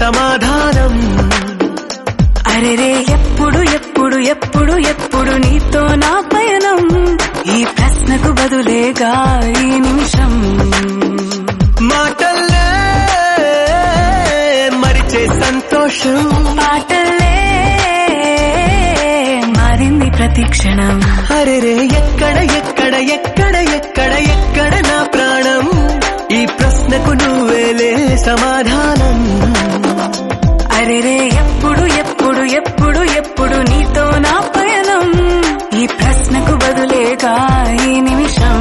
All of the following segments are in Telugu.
సమాధానం. అరెరే ఎప్పుడు ఎప్పుడు ఎప్పుడు ఎప్పుడు నీతో నా పయనం, ఈ ప్రశ్నకు బదులేగా ఈ నిమిషం. మాటల్లే మరిచే సంతోషం, పాటలే మారింది ప్రతి క్షణం. అరెరే ఎక్కడ ఎక్కడ ఎక్కడ ఎక్కడ ఎక్కడ నా ప్రాణం, ఈ ప్రశ్నకు నువ్వేలే సమాధానం. అరెరే ఎప్పుడు ఎప్పుడు ఎప్పుడు ఎప్పుడు నీతో నా పయనం, ఈ ప్రశ్నకు బదులేగా ఈ నిమిషం.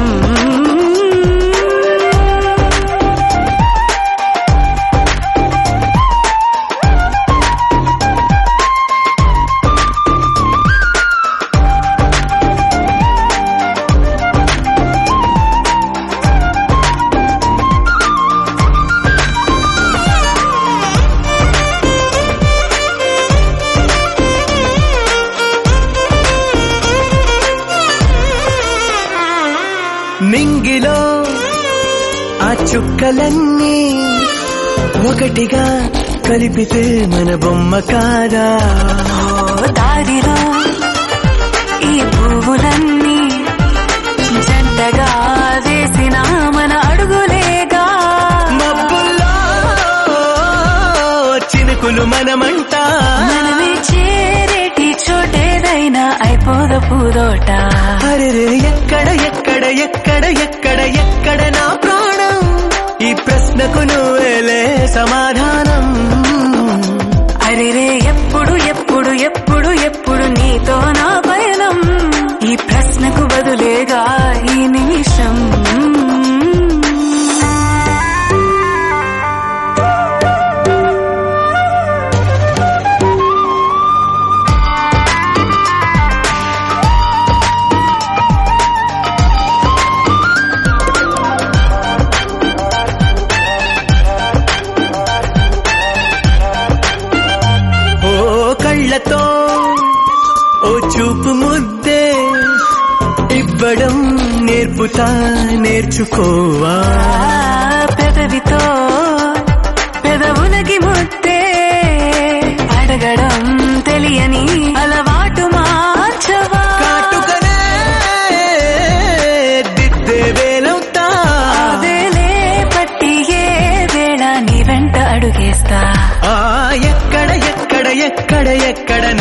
నింగిలో ఆ చుక్కలన్నీ ఒకటిగా కలిపితే మన బొమ్మ కాదా. దారిలో ఈ పువ్వులన్నీ జంటగా వేసిన మన అడుగులేగా. మబ్బుల్లో చినుకులు మనమంట, మనమే చేరేటి చోటేదైనా అయిపోద పూదోట. అరెరే ఎక్కడ ఎక్కడ ఎక్కడ ఎక్కడ ఎక్కడ నా ప్రాణం, ఈ ప్రశ్నకు నువ్వేలే సమాధానం. అరెరే ఎప్పుడు ఎప్పుడు ఎప్పుడు ఎప్పుడు నీతో నా పయనం, ఈ ప్రశ్నకు బదులేగా ఈ నిమిషం. కళ్ళతో ఓ చూపు ముద్దే ఇవ్వడం నేర్పుతా, నేర్చుకోవా. పెదవితో పెదవులకి ముద్దే అడగడం తెలియని అలవాటు మార్చవా. కాటుకనే దిద్దే వేలవుతా, వేలే పట్టి ఏ వేళ నీ వెంట అడుగేస్తా. ఎక్కడ ఎక్కడ ఎక్కడ ఎక్కడ